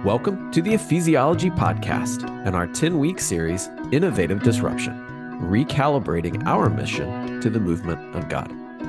Welcome to the Ephesiology Podcast and our 10-week series, Innovative Disruption, recalibrating our mission to the movement of God.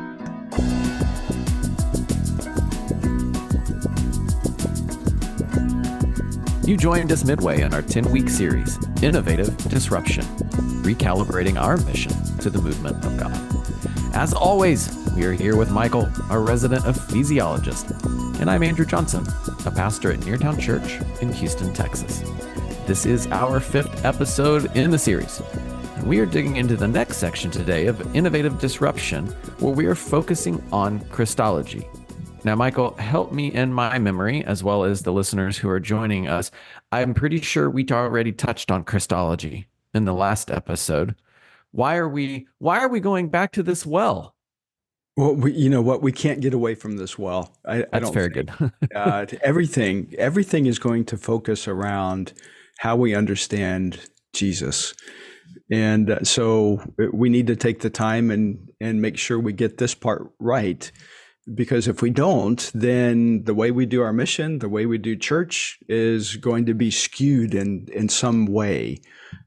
You joined us midway in our 10-week series, Innovative Disruption, recalibrating our mission to the movement of God. As always, we are here with Michael, our resident ephesiologist, and I'm Andrew Johnson, a pastor at Neartown Church in Houston, Texas. This is our 5th episode in the series, and we are digging into the next section today of Innovative Disruption, where we are focusing on Christology. Now, Michael, help me in my memory, as well as the listeners who are joining us. I'm pretty sure we already touched on Christology in the last episode. Why are we going back to this well? Well, we can't get away from this well. I That's don't very think. good. Everything is going to focus around how we understand Jesus. And so we need to take the time and make sure we get this part right. Because if we don't, then the way we do our mission, the way we do church is going to be skewed in some way.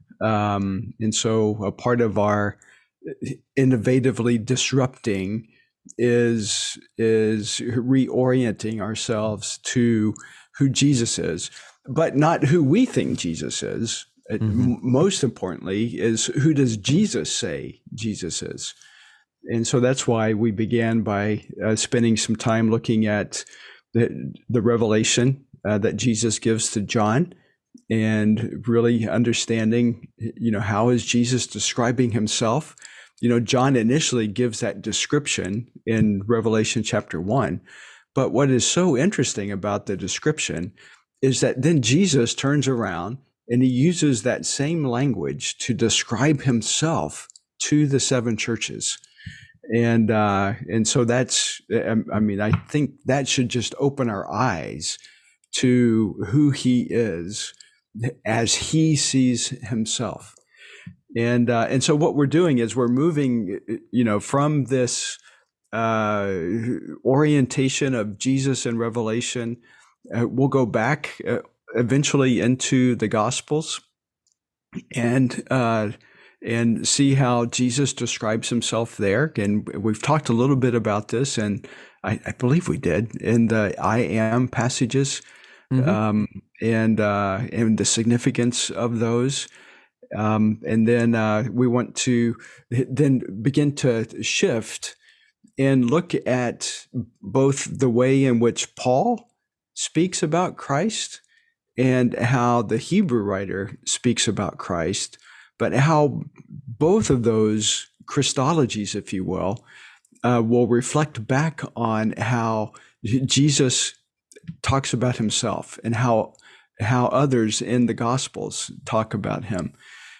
And so a part of our innovatively disrupting is reorienting ourselves to who Jesus is, but not who we think Jesus is. Most importantly is, who does Jesus say Jesus is? And so that's why we began by spending some time looking at the revelation that Jesus gives to John, and really understanding, how is Jesus describing himself? John initially gives that description in Revelation chapter 1. But what is so interesting about the description is that then Jesus turns around and he uses that same language to describe himself to the 7 churches. And so that's, I think that should just open our eyes to who he is as he sees himself. And so what we're doing is we're moving, from this orientation of Jesus in Revelation. We'll go back eventually into the Gospels and see how Jesus describes himself there. And we've talked a little bit about this, and I believe we did in the I am passages, and the significance of those. And then we want to then begin to shift and look at both the way in which Paul speaks about Christ and how the Hebrew writer speaks about Christ, but how both of those Christologies, if you will reflect back on how Jesus talks about himself and how others in the Gospels talk about him.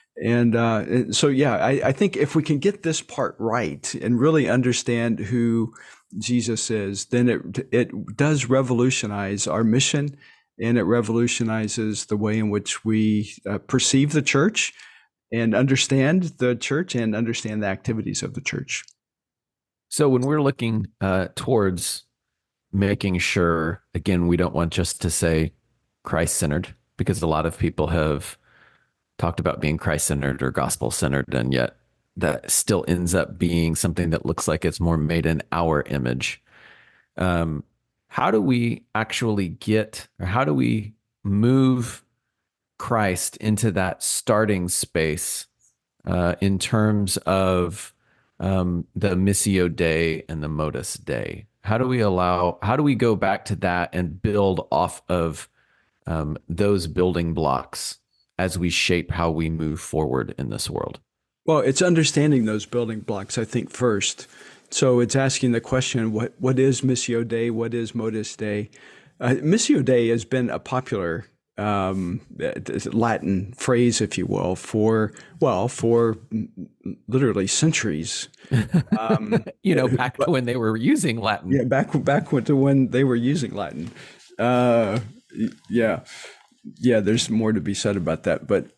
And so, I think if we can get this part right and really understand who Jesus is, then it does revolutionize our mission, and it revolutionizes the way in which we perceive the church and understand the church and understand the activities of the church. So when we're looking towards making sure, again, we don't want just to say Christ-centered, because a lot of people have talked about being Christ-centered or gospel-centered, and yet that still ends up being something that looks like it's more made in our image. How do we actually how do we move Christ into that starting space in terms of the Missio Dei and the Modus Dei? How do we go back to that and build off of those building blocks as we shape how we move forward in this world? Well, it's understanding those building blocks, I think, first. So it's asking the question, what is Missio Dei? What is Modus Dei? Missio Dei has been a popular Latin phrase, if you will, for literally centuries. Back when they were using Latin. Yeah, back when they were using Latin. There's more to be said about that. But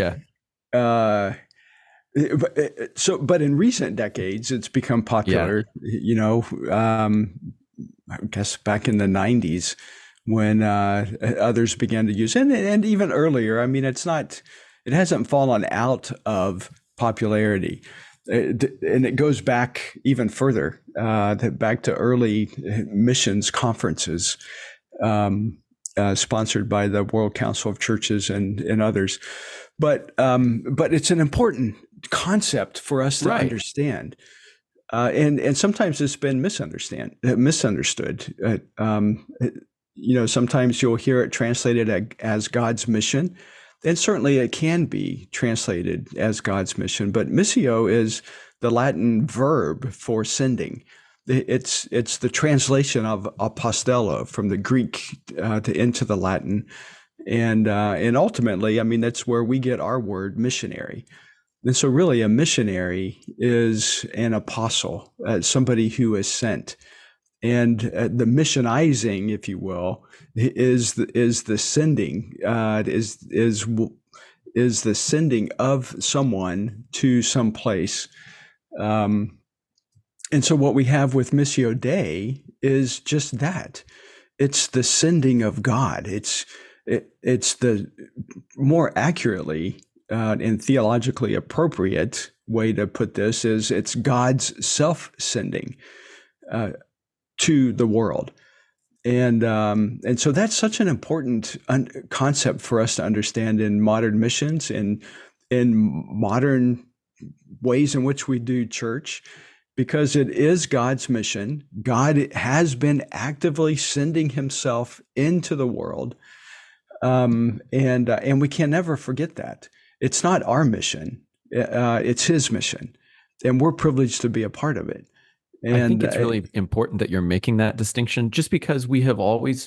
but in recent decades, it's become popular. I guess back in the 90s, when others began to use it. And even earlier. I mean, it hasn't fallen out of popularity. And it goes back even further, back to early missions conferences sponsored by the World Council of Churches and others. But it's an important concept for us to understand. And sometimes it's been misunderstood. Sometimes you'll hear it translated as God's mission. And certainly it can be translated as God's mission, but missio is the Latin verb for sending. It's the translation of apostello from the Greek into the Latin, and ultimately, I mean, that's where we get our word missionary. And so, really, a missionary is an apostle, somebody who is sent. And the missionizing, if you will, is the sending, is the sending of someone to some place. And so what we have with Missio Dei is just that. It's the sending of God. It's the more accurately and theologically appropriate way to put this is it's God's self-sending to the world. And so that's such an important concept for us to understand in modern missions and in modern ways in which we do church, because it is God's mission. God has been actively sending himself into the world. And we can never forget that. It's not our mission. It's his mission. And we're privileged to be a part of it. And I think it's really important that you're making that distinction, just because we have always,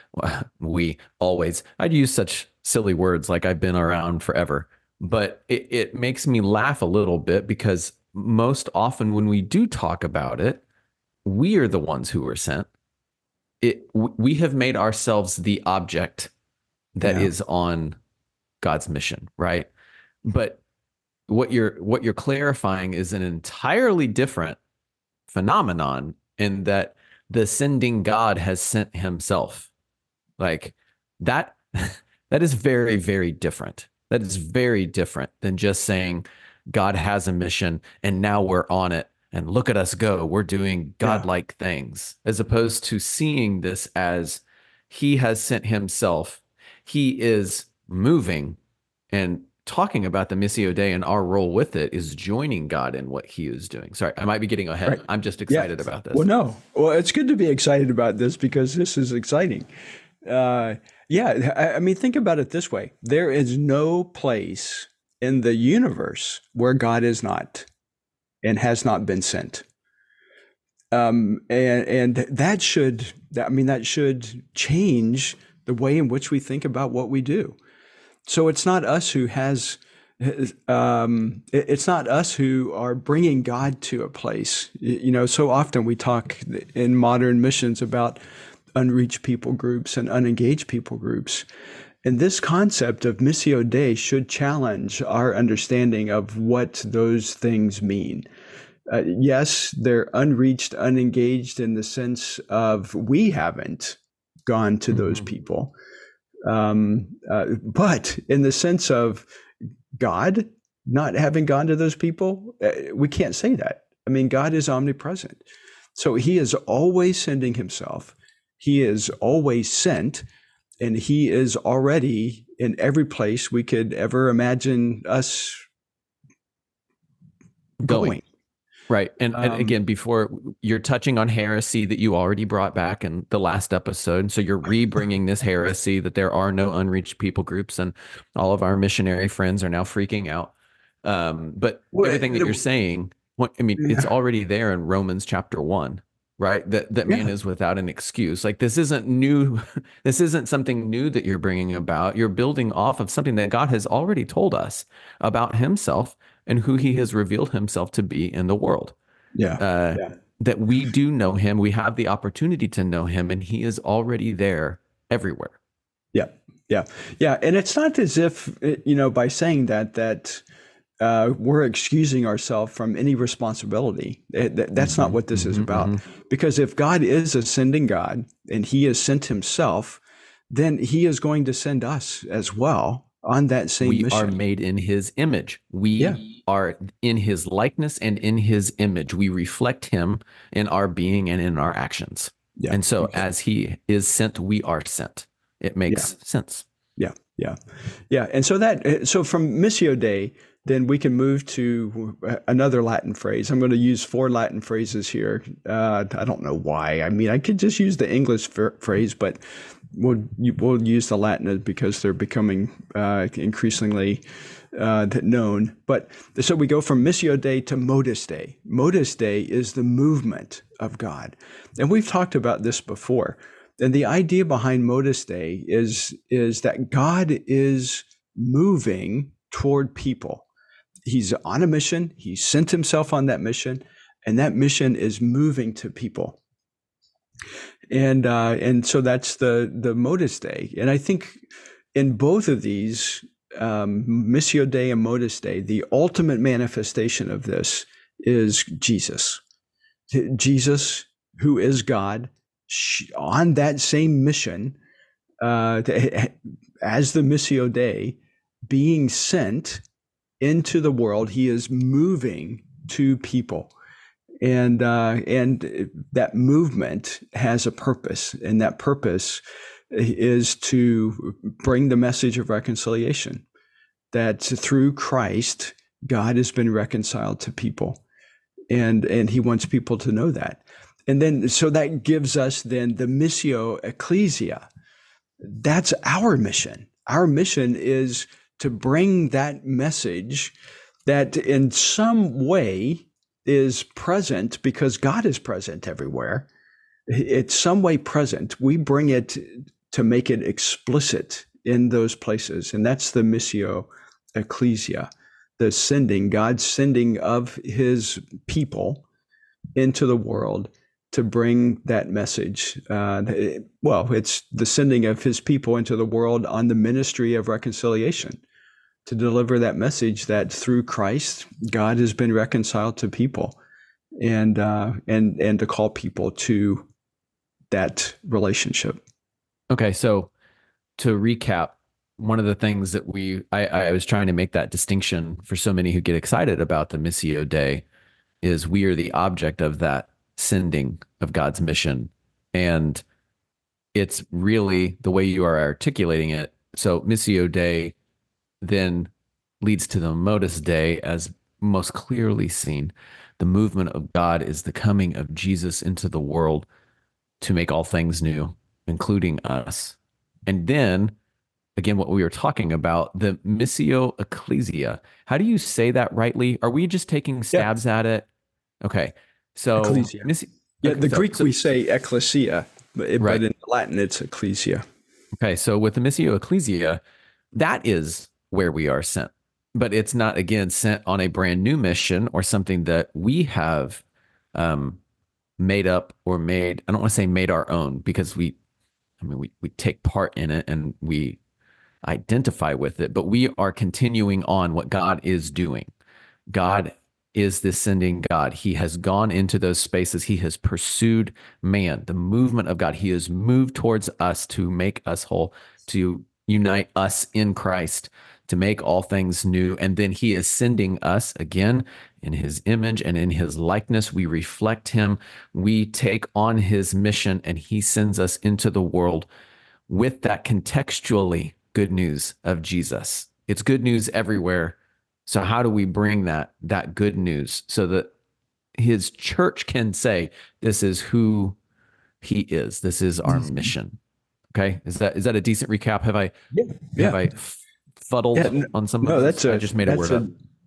I'd use such silly words like I've been around forever, but it makes me laugh a little bit because most often when we do talk about it, we are the ones who were sent. We have made ourselves the object that is on God's mission, right? But what you're clarifying is an entirely different phenomenon, in that the sending God has sent himself. Like that is very, very different. That is very different than just saying God has a mission and now we're on it and look at us go. We're doing godlike things, as opposed to seeing this as he has sent himself. He is moving, and talking about the Missio Dei and our role with it is joining God in what he is doing. Sorry, I might be getting ahead. Right. I'm just excited about this. Well, no. Well, it's good to be excited about this because this is exciting. I mean, think about it this way. There is no place in the universe where God is not and has not been sent. And that should change the way in which we think about what we do. So it's not us who it's not us who are bringing God to a place. So often we talk in modern missions about unreached people groups and unengaged people groups. And this concept of Missio Dei should challenge our understanding of what those things mean. Yes, they're unreached, unengaged in the sense of we haven't gone to those people. But in the sense of God not having gone to those people, we can't say that. I mean, God is omnipresent. So he is always sending himself. He is always sent, and he is already in every place we could ever imagine us going. Right. And again, before, you're touching on heresy that you already brought back in the last episode. So you're re-bringing this heresy that there are no unreached people groups, and all of our missionary friends are now freaking out. But everything that you're saying, it's already there in Romans chapter 1, right? That man is without an excuse. Like, this isn't new. This isn't something new that you're bringing about. You're building off of something that God has already told us about himself and who he has revealed himself to be in the world. That we do know him. We have the opportunity to know him, and he is already there everywhere. Yeah. And it's not as if, by saying that we're excusing ourselves from any responsibility. That's not what this is about. Because if God is a sending God and he has sent himself, then he is going to send us as well on that same We mission. are made in his image. We Yeah. are in his likeness and in his image. We reflect him in our being and in our actions. Yeah. And so as he is sent, we are sent. It makes sense. Yeah. Yeah. Yeah. And so so from Missio Dei, then we can move to another Latin phrase. I'm going to use 4 Latin phrases here. I don't know why. I mean, I could just use the English phrase, but we'll use the Latin because they're becoming increasingly known. But so we go from Missio Dei to Modus Dei. Modus Dei is the movement of God. And we've talked about this before. And the idea behind Modus Dei is that God is moving toward people. He's on a mission. He sent himself on that mission, and that mission is moving to people. And so that's the Modus Dei. And I think in both of these, Missio Dei and Modus Dei, the ultimate manifestation of this is Jesus. Jesus, who is God, on that same mission, as the Missio Dei, being sent into the world. He is moving to people. And that movement has a purpose, and that purpose is to bring the message of reconciliation, that through Christ, God has been reconciled to people, and he wants people to know that. And then, so that gives us then the Missio Ecclesia. That's our mission. Our mission is to bring that message that in some way is present, because God is present everywhere. It's some way present. We bring it to make it explicit in those places. And that's the Missio Ecclesia, the sending, God's sending of his people into the world to bring that message. It's the sending of his people into the world on the ministry of reconciliation, to deliver that message that through Christ, God has been reconciled to people, and to call people to that relationship. Okay, so to recap, one of the things that I was trying to make that distinction for so many who get excited about the Missio Dei is we are the object of that sending of God's mission. And it's really the way you are articulating it. So Missio Dei then leads to the Modus Dei as most clearly seen. The movement of God is the coming of Jesus into the world to make all things new, including us. And then, again, what we were talking about, the Missio Ecclesia. How do you say that rightly? Are we just taking stabs at it? Okay. So, Ecclesia. The Greek we say ecclesia, but in Latin it's ecclesia. Okay. So with the Missio Ecclesia, that is where we are sent. But it's not, again, sent on a brand new mission or something that we have made up or made. I don't want to say made our own, because we take part in it and we identify with it, but we are continuing on what God is doing. God is the sending God. He has gone into those spaces. He has pursued man, the movement of God. He has moved towards us to make us whole, to unite us in Christ, to make all things new. And then he is sending us again in his image and in his likeness. We reflect him. We take on his mission, and he sends us into the world with that contextually good news of Jesus. It's good news everywhere. So how do we bring that good news so that his church can say, this is who he is. This is our mission. Okay. Is that a decent recap? Have I fuddled on some of this? I just made a word up.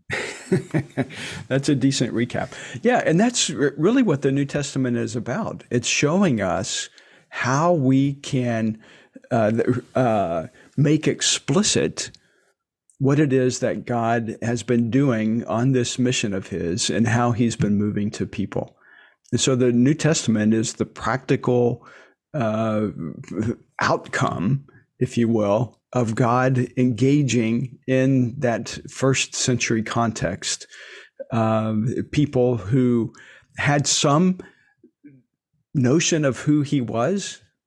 That's a decent recap. Yeah. And that's really what the New Testament is about. It's showing us how we can make explicit what it is that God has been doing on this mission of his and how he's been moving to people. And so the New Testament is the practical outcome, if you will, of God engaging in that first century context. People who had some notion of who he was,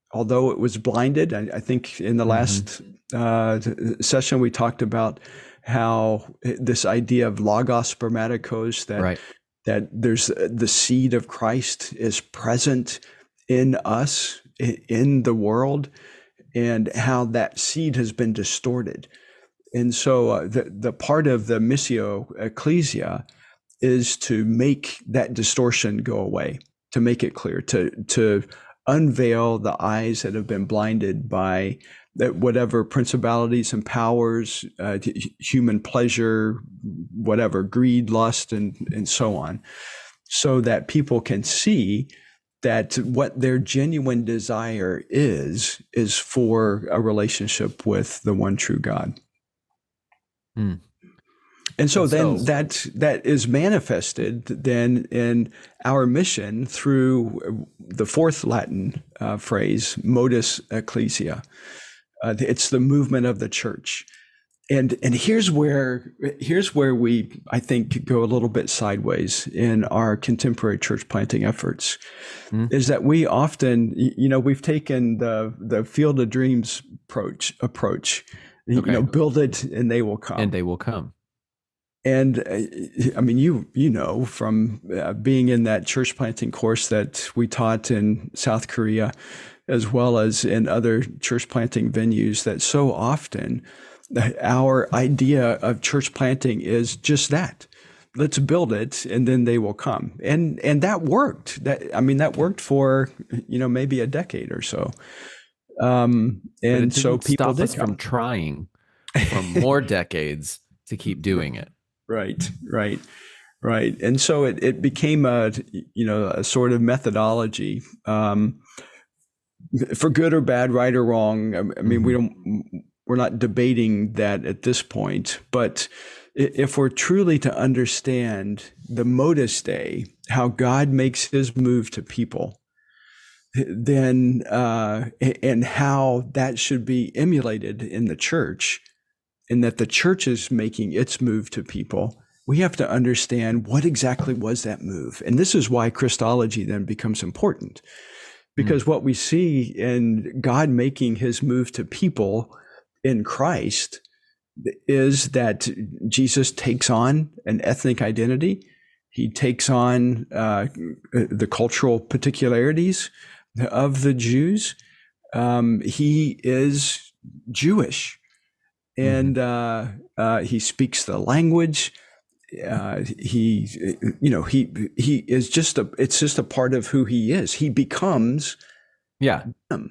although it was blinded. I think in the last session we talked about how this idea of logos spermaticos, that there's the seed of Christ is present in us, in the world, and how that seed has been distorted. And so the part of the missio ecclesia is to make that distortion go away, to make it clear, to unveil the eyes that have been blinded by whatever principalities and powers, human pleasure, whatever, greed, lust, and so on, so that people can see that what their genuine desire is for a relationship with the one true God. Mm. And so then that is manifested then in our mission through the fourth Latin phrase, modus ecclesia. It's the movement of the church. And here's where we, I think, go a little bit sideways in our contemporary church planting efforts, is that we often, we've taken the Field of Dreams approach, build it and they will come. And they will come. And I mean, you know, from being in that church planting course that we taught in South Korea, as well as in other church planting venues, that so often our idea of church planting is just that. Let's build it and then they will come. And that worked. That worked for, maybe a decade or so. And so people did stop us from trying for more decades to keep doing it. Right. And so it became a sort of methodology, for good or bad, right or wrong. I mean, we're not debating that at this point, but if we're truly to understand the modus Dei, how God makes his move to people, then, and how that should be emulated in the church, and that the church is making its move to people, we have to understand what exactly was that move. And this is why Christology then becomes important, because what we see in God making his move to people in Christ is that Jesus takes on an ethnic identity. He takes on the cultural particularities of the Jews. He is Jewish, and he speaks the language. He is it's just a part of who he is. He becomes them.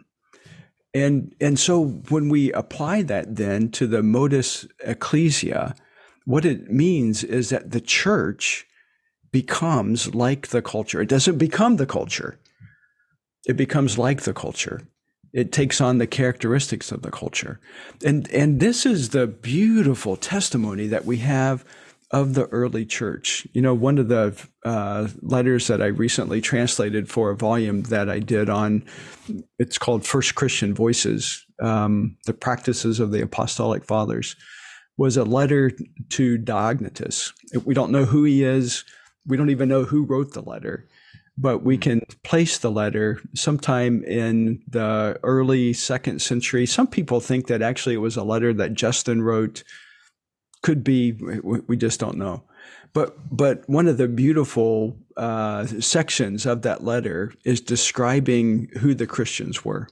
And so when we apply that then to the modus ecclesia, what it means is that the church becomes like the culture. It doesn't become the culture. It becomes like the culture. It takes on the characteristics of the culture. And this is the beautiful testimony that we have of the early church. One of the letters that I recently translated for a volume that I did on, it's called First Christian Voices, the Practices of the Apostolic Fathers, was a letter to Diognetus. We don't know who he is. We don't even know who wrote the letter, but we can place the letter sometime in the early 2nd century. Some people think that actually it was a letter that Justin wrote. Could be, we just don't know. But one of the beautiful sections of that letter is describing who the Christians were,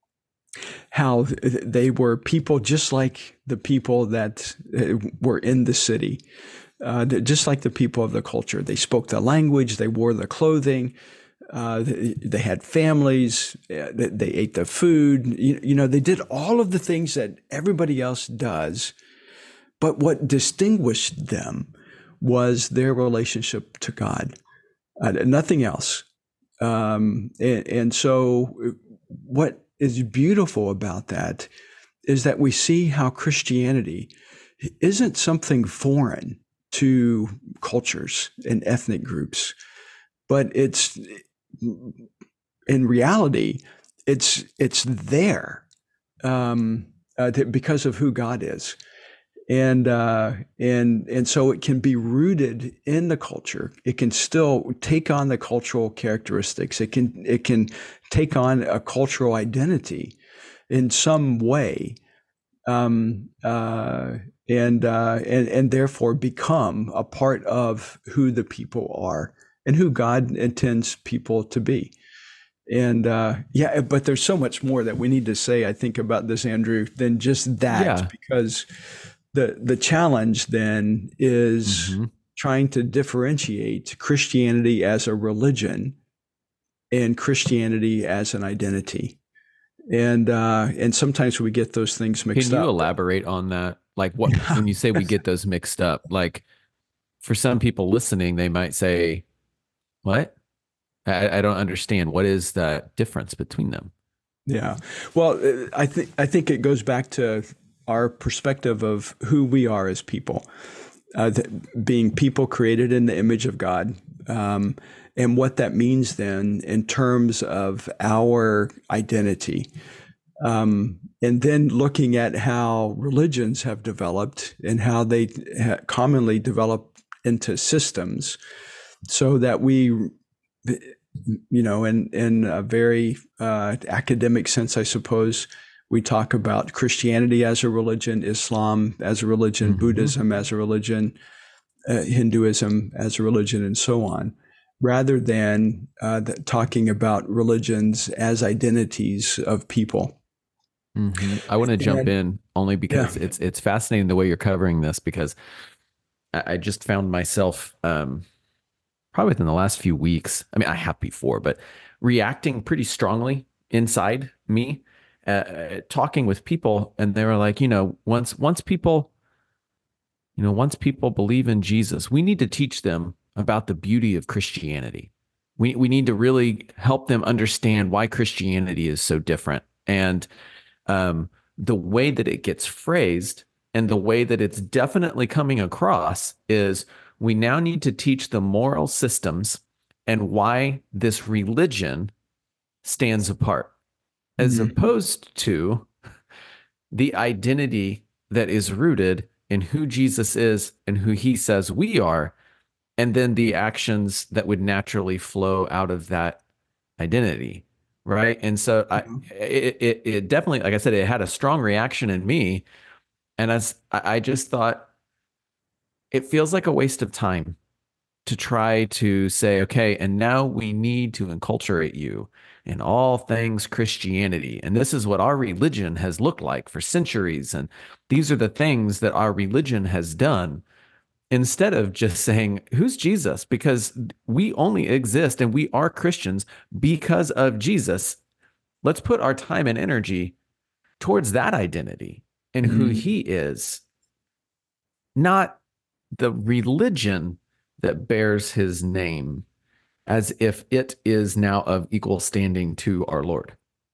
how they were people just like the people that were in the city, just like the people of the culture. They spoke the language, they wore the clothing, they had families, they ate the food. They did all of the things that everybody else does. But what distinguished them was their relationship to God, nothing else. And so what is beautiful about that is that we see how Christianity isn't something foreign to cultures and ethnic groups, but it's, in reality, it's there because of who God is. and so it can be rooted in the culture. It can still take on the cultural characteristics. It can take on a cultural identity in some way, and therefore become a part of who the people are and who God intends people to be. And but there's so much more that we need to say, I think, about this, Andrew, than just that, because the challenge then is trying to differentiate Christianity as a religion and Christianity as an identity. And sometimes we get those things mixed up. Can you elaborate on that? Like, what when you say we get those mixed up, like for some people listening, they might say, what? I don't understand. What is the difference between them? Yeah. Well, I think it goes back to our perspective of who we are as people, being people created in the image of God, and what that means then in terms of our identity. And then looking at how religions have developed and how they commonly develop into systems, so that we, in a very academic sense, I suppose, we talk about Christianity as a religion, Islam as a religion, Buddhism as a religion, Hinduism as a religion, and so on, rather than talking about religions as identities of people. I want to jump in only because it's fascinating the way you're covering this, because I just found myself probably within the last few weeks, I mean, I have before, but reacting pretty strongly inside me, talking with people, and they were like, once people believe in Jesus, we need to teach them about the beauty of Christianity. We need to really help them understand why Christianity is so different. And the way that it gets phrased and the way that it's definitely coming across is, we now need to teach the moral systems and why this religion stands apart, as opposed to the identity that is rooted in who Jesus is and who he says we are, and then the actions that would naturally flow out of that identity, right? And so it definitely, like I said, it had a strong reaction in me, and as I just thought, it feels like a waste of time to try to say, okay, and now we need to enculturate you in all things Christianity. And this is what our religion has looked like for centuries. And these are the things that our religion has done, instead of just saying, who's Jesus? Because we only exist and we are Christians because of Jesus. Let's put our time and energy towards that identity and who he is, not the religion that bears his name, as if it is now of equal standing to our Lord.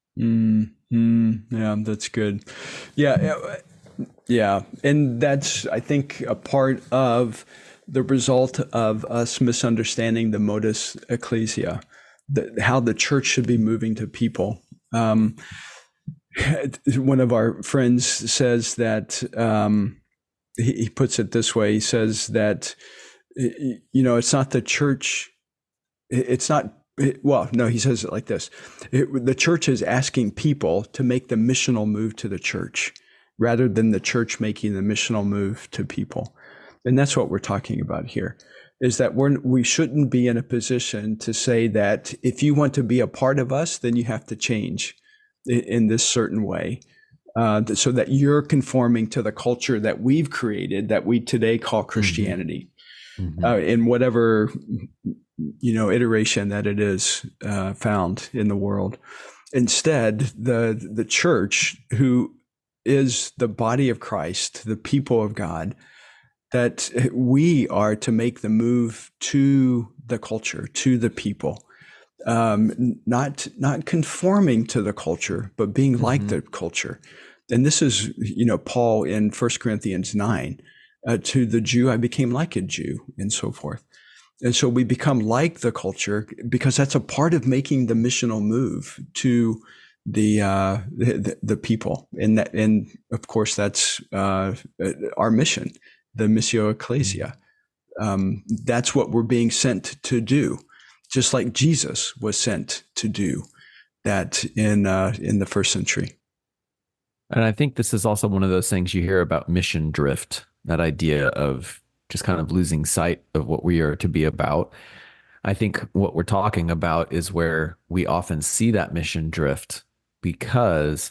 Yeah, that's good. Yeah. And that's, I think, a part of the result of us misunderstanding the modus ecclesia, how the church should be moving to people. One of our friends says that, he puts it this way. He says that, it's not the church. It's not, he says it like this. The church is asking people to make the missional move to the church, rather than the church making the missional move to people. And that's what we're talking about here, is that we shouldn't be in a position to say that if you want to be a part of us, then you have to change in this certain way. So that you're conforming to the culture that we've created, that we today call Christianity, in whatever iteration that it is found in the world. Instead, the church, who is the body of Christ, the people of God, that we are to make the move to the culture, to the people, not conforming to the culture, but being like the culture. And this is, Paul in 1 Corinthians 9, to the Jew, I became like a Jew, and so forth. And so we become like the culture, because that's a part of making the missional move to the people, and of course that's our mission, the Missio Ecclesia. That's what we're being sent to do, just like Jesus was sent to do that in the first century. And I think this is also one of those things you hear about mission drift, that idea of just kind of losing sight of what we are to be about. I think what we're talking about is where we often see that mission drift because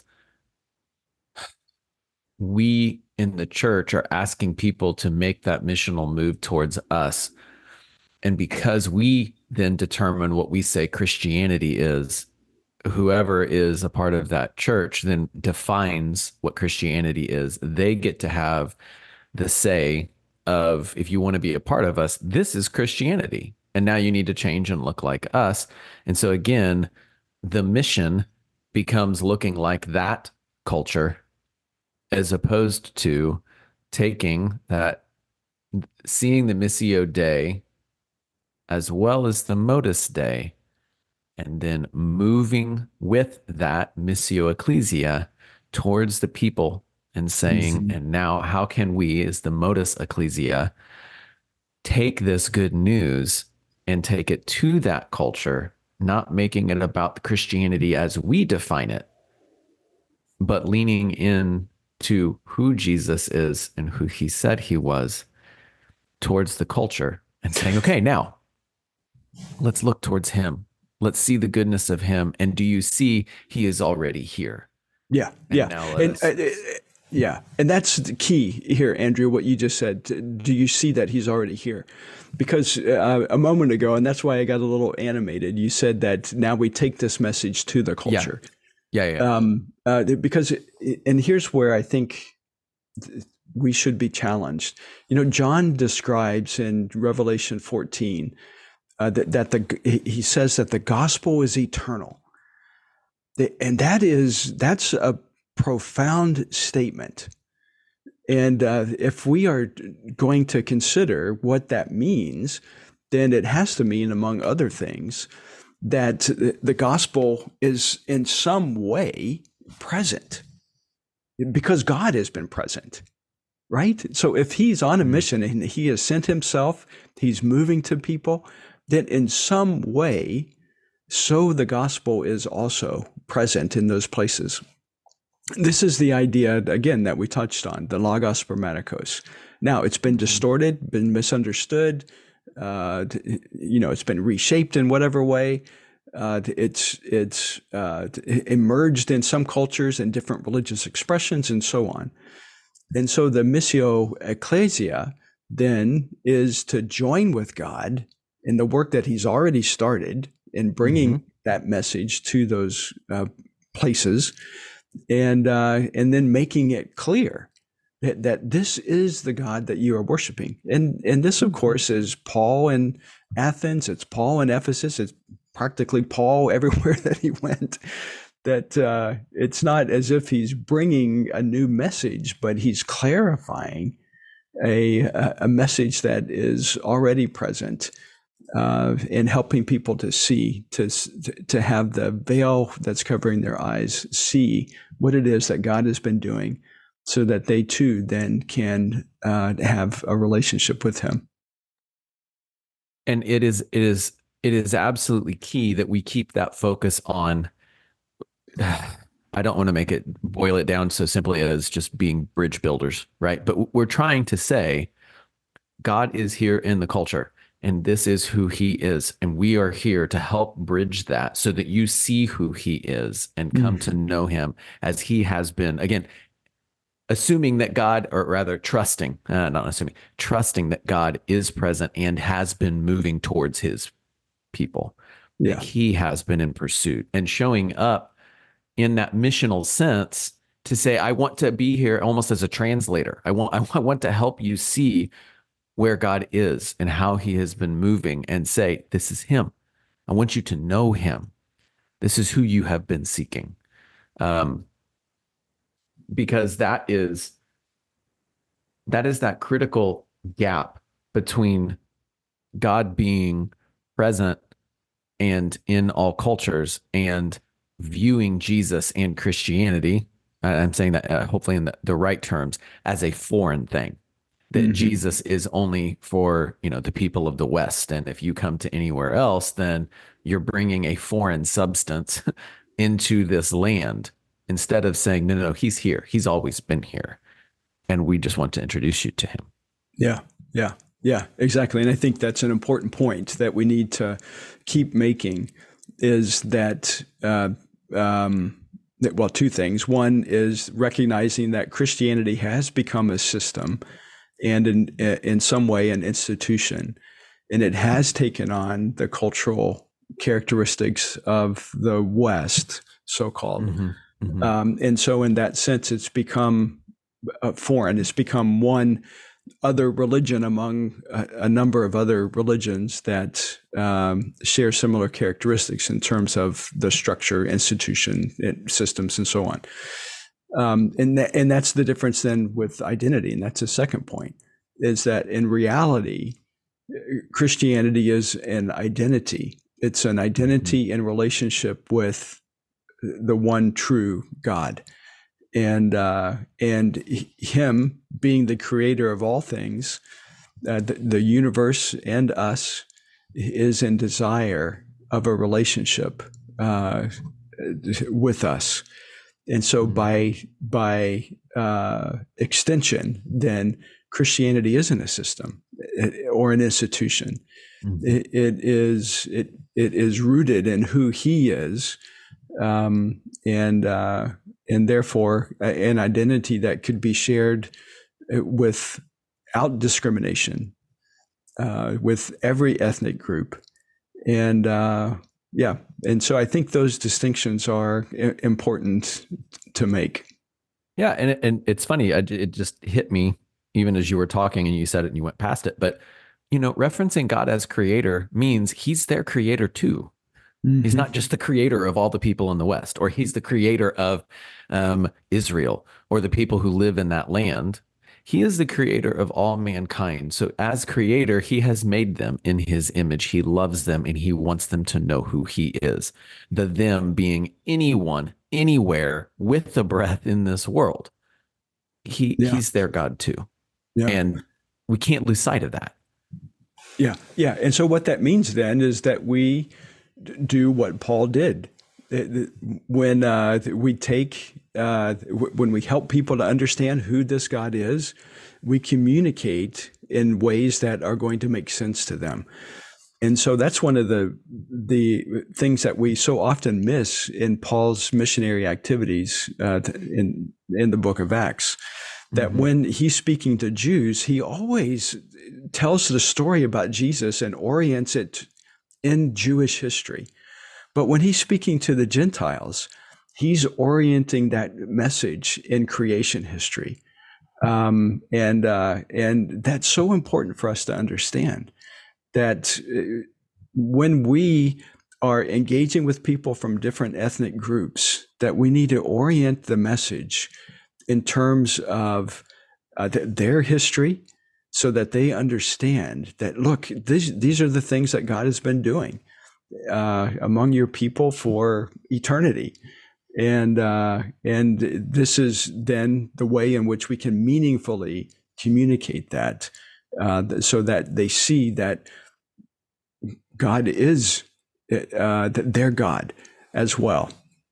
we in the church are asking people to make that missional move towards us. And because we then determine what we say Christianity is, whoever is a part of that church then defines what Christianity is. They get to have the say of, if you want to be a part of us, this is Christianity. And now you need to change and look like us. And so again, the mission becomes looking like that culture as opposed to taking that, seeing the Missio Dei as well as the Modus Dei, and then moving with that Missio Ecclesia towards the people and saying, Mhm. and now how can we, as the Modus Ecclesia, take this good news and take it to that culture, not making it about the Christianity as we define it, but leaning in to who Jesus is and who he said he was towards the culture and saying, okay, now let's look towards him. Let's see the goodness of him. And do you see he is already here? Yeah, And yeah, now and yeah, and that's the key here, Andrew. What you just said. Do you see that he's already here? Because a moment ago, and that's why I got a little animated. You said that now we take this message to the culture. Yeah. Because, and here's where I think we should be challenged. John describes in Revelation 14 that he says that the gospel is eternal. And that's a profound statement. And if we are going to consider what that means, then it has to mean, among other things, that the gospel is in some way present because God has been present, right? So if he's on a mission and he has sent himself, he's moving to people, then in some way, so the gospel is also present in those places. This is the idea, again, that we touched on, the Logos Spermatikos. Now, it's been distorted, been misunderstood, it's been reshaped in whatever way. It's emerged in some cultures and different religious expressions and so on. And so the Missio Ecclesia then is to join with God in the work that he's already started in bringing that message to those places, and then making it clear that this is the God that you are worshiping. And this, of course, is Paul in Athens. It's Paul in Ephesus. It's practically Paul everywhere that he went. That it's not as if he's bringing a new message, but he's clarifying a message that is already present, and helping people to see, to have the veil that's covering their eyes see what it is that God has been doing, so that they too then can have a relationship with him. And it is absolutely key that we keep that focus on. I don't want to boil it down so simply as just being bridge builders, right? But we're trying to say God is here in the culture, and this is who he is. And we are here to help bridge that so that you see who he is and come to know him as he has been. Again, assuming that God, or rather trusting that God is present and has been moving towards his people. Yeah. That he has been in pursuit and showing up in that missional sense to say, I want to be here almost as a translator. I want to help you see where God is and how he has been moving, and say, this is him. I want you to know him. This is who you have been seeking. Because that is that critical gap between God being present and in all cultures, and viewing Jesus and Christianity, I'm saying that hopefully in the right terms, as a foreign thing. That Hmm. Jesus is only for, the people of the West. And if you come to anywhere else, then you're bringing a foreign substance into this land instead of saying, no, no, no, he's here. He's always been here. And we just want to introduce you to him. Yeah, yeah, yeah, exactly. And I think that's an important point that we need to keep making is that, well, two things. One is recognizing that Christianity has become a system and in some way an institution, and it has taken on the cultural characteristics of the West, so-called. Mm-hmm. Mm-hmm. And so in that sense, it's become foreign. It's become one other religion among a number of other religions that share similar characteristics in terms of the structure, institution, systems, and so on. And that's the difference then with identity. And that's the second point, is that in reality, Christianity is an identity. It's an identity in relationship with the one true God. And him being the creator of all things, the universe and us, is in desire of a relationship with us. And so by extension, then Christianity isn't a system or an institution. Mm-hmm. It is rooted in who he is, and therefore an identity that could be shared without discrimination with every ethnic group. And and so I think those distinctions are important to make. Yeah, and it's funny, it just hit me even as you were talking and you said it and you went past it, but referencing God as creator means he's their creator too. Mm-hmm. He's not just the creator of all the people in the West, or he's the creator of Israel or the people who live in that land. He is the creator of all mankind. So as creator, he has made them in his image. He loves them and he wants them to know who he is. The them being anyone, anywhere with a breath in this world. He's their God too. Yeah. And we can't lose sight of that. Yeah. Yeah. And so what that means then is that we do what Paul did. When when we help people to understand who this God is, we communicate in ways that are going to make sense to them. And so that's one of the things that we so often miss in Paul's missionary activities in the book of Acts. That mm-hmm. when he's speaking to Jews, he always tells the story about Jesus and orients it in Jewish history. But when he's speaking to the Gentiles, he's orienting that message in creation history. And that's so important for us to understand that when we are engaging with people from different ethnic groups, that we need to orient the message in terms of their history so that they understand that, look, these are the things that God has been doing among your people for eternity. And this is then the way in which we can meaningfully communicate that so that they see that God is their God as well.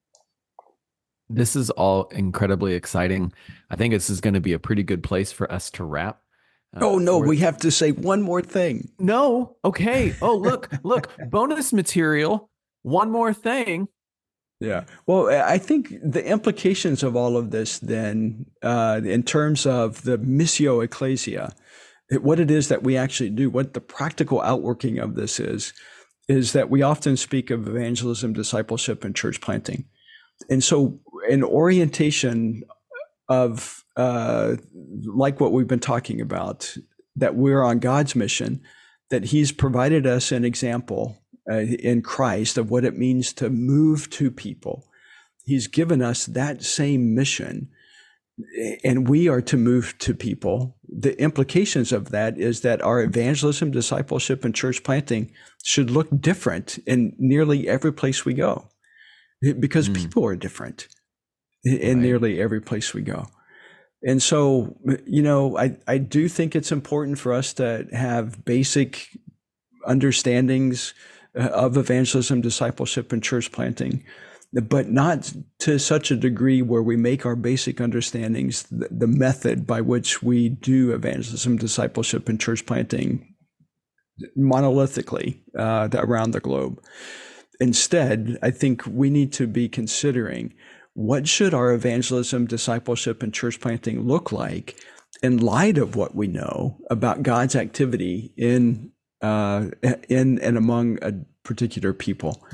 This is all incredibly exciting. I think this is going to be a pretty good place for us to wrap. We have to say one more thing. No. Okay. Oh, look, bonus material. One more thing. Yeah. Well, I think the implications of all of this then, in terms of the missio ecclesia, what it is that we actually do, what the practical outworking of this is that we often speak of evangelism, discipleship, and church planting. And so an orientation of like what we've been talking about, that we're on God's mission, that he's provided us an example in Christ of what it means to move to people. He's given us that same mission, and we are to move to people. The implications of that is that our evangelism, discipleship, and church planting should look different in nearly every place we go. because Mm, people are different in right. nearly every place we go. And so, I do think it's important for us to have basic understandings of evangelism, discipleship, and church planting, but not to such a degree where we make our basic understandings the method by which we do evangelism, discipleship, and church planting monolithically around the globe. Instead, I think we need to be considering what should our evangelism, discipleship, and church planting look like in light of what we know about God's activity in and among a particular people.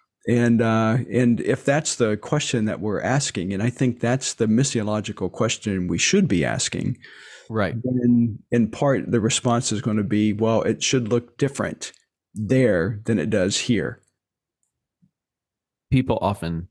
And if that's the question that we're asking, and I think that's the missiological question we should be asking, Right. then in part the response is going to be, well, it should look different there than it does here. People often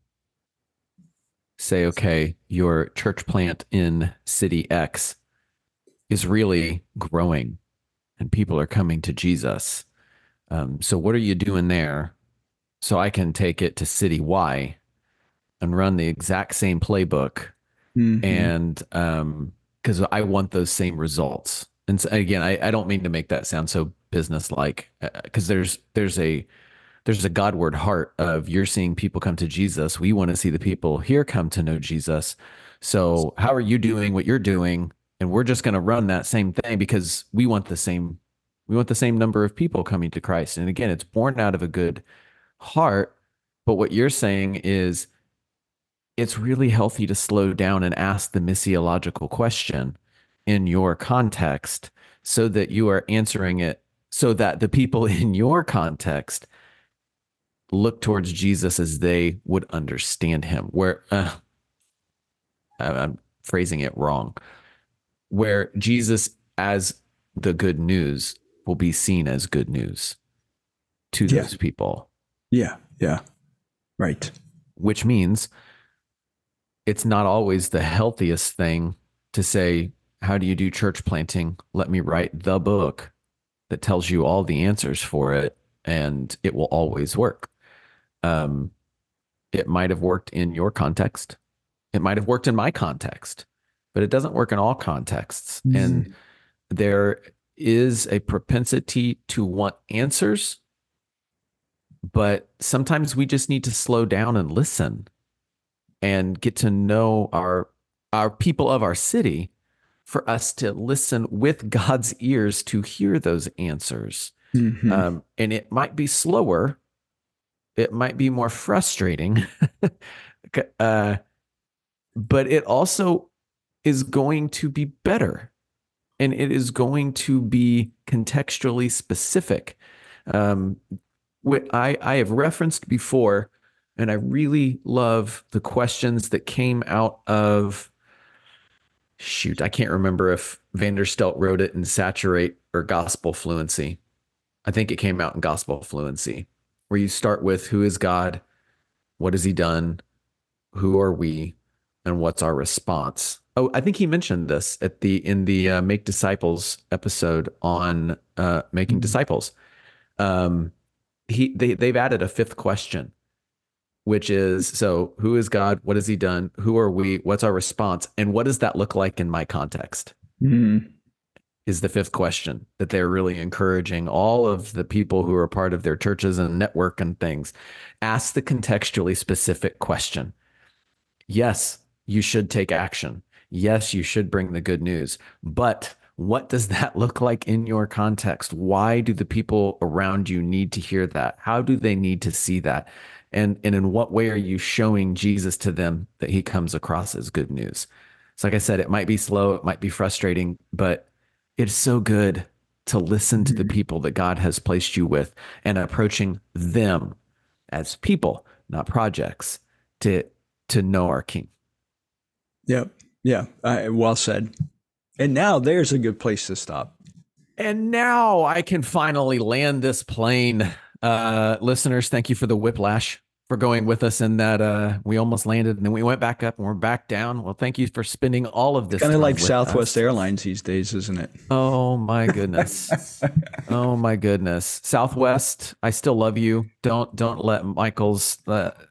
say, okay, your church plant in city X is really growing and people are coming to Jesus. So what are you doing there? So I can take it to city Y and run the exact same playbook. Mm-hmm. And because I want those same results. And so, again, I don't mean to make that sound so business like, because there's a Godward heart of you're seeing people come to Jesus. We want to see the people here come to know Jesus. So how are you doing what you're doing? And we're just going to run that same thing because we want the same number of people coming to Christ. And again, it's born out of a good heart. But what you're saying is it's really healthy to slow down and ask the missiological question in your context so that you are answering it so that the people in your context look towards Jesus as they would understand him. Where I'm phrasing it wrong, where Jesus as the good news will be seen as good news to Yeah. those people, Yeah. Yeah. Right. which means it's not always the healthiest thing to say, how do you do church planting? Let me write the book that tells you all the answers for it, and it will always work. Um, it might have worked in your context. It might have worked in my context, but it doesn't work in all contexts. Mm-hmm. And there is a propensity to want answers, but sometimes we just need to slow down and listen and get to know our people of our city for us to listen with God's ears to hear those answers. Mm-hmm. And it might be slower. It might be more frustrating. But it also is going to be better and it is going to be contextually specific. What I have referenced before, and I really love the questions that came out of, shoot, I can't remember if Vanderstelt wrote it in Saturate or Gospel Fluency. I think it came out in Gospel Fluency, where you start with who is God, what has he done, who are we, and what's our response. Oh, I think he mentioned this in the Make Disciples episode on making disciples. They've added a fifth question, which is, so who is God? What has he done? Who are we? What's our response? And what does that look like in my context? Mm-hmm. Is the fifth question that they're really encouraging all of the people who are part of their churches and network and things. Ask the contextually specific question. Yes, you should take action. Yes, you should bring the good news. But what does that look like in your context? Why do the people around you need to hear that? How do they need to see that? And in what way are you showing Jesus to them that he comes across as good news? So like I said, it might be slow, it might be frustrating, but it's so good to listen to the people that God has placed you with and approaching them as people, not projects, to know our King. Yep. Yeah. Well said. And now there's a good place to stop. And now I can finally land this plane. Listeners, thank you for the whiplash, for going with us in that we almost landed and then we went back up and we're back down. Well, thank you for spending all of this Kind of time like with Southwest us. Airlines these days, isn't it? Oh my goodness. Oh my goodness. Southwest, I still love you. Don't let Michael's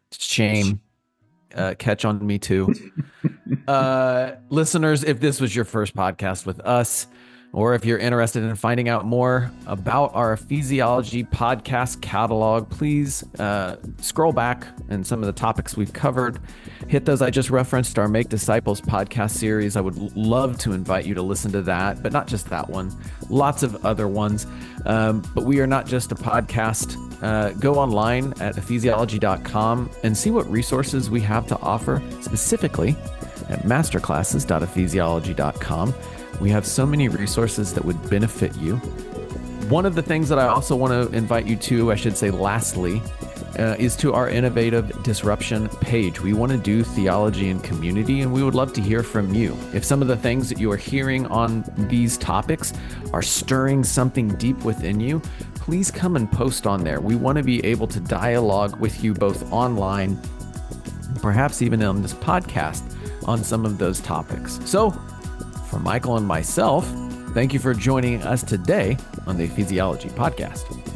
Shame. Catch on me too. Listeners, if this was your first podcast with us, or if you're interested in finding out more about our Ephesiology podcast catalog, please scroll back and some of the topics we've covered. Hit those I just referenced, our Make Disciples podcast series. I would love to invite you to listen to that, but not just that one, lots of other ones. But we are not just a podcast. Go online at ephesiology.com and see what resources we have to offer, specifically at masterclasses.ephesiology.com. We have so many resources that would benefit you. One of the things that I also want to invite you to, I should say lastly, is to our Innovative Disruption page. We want to do theology and community, and we would love to hear from you. If some of the things that you are hearing on these topics are stirring something deep within you, please come and post on there. We want to be able to dialogue with you both online, perhaps even on this podcast, on some of those topics. So, for Michael and myself, thank you for joining us today on the Ephesiology Podcast.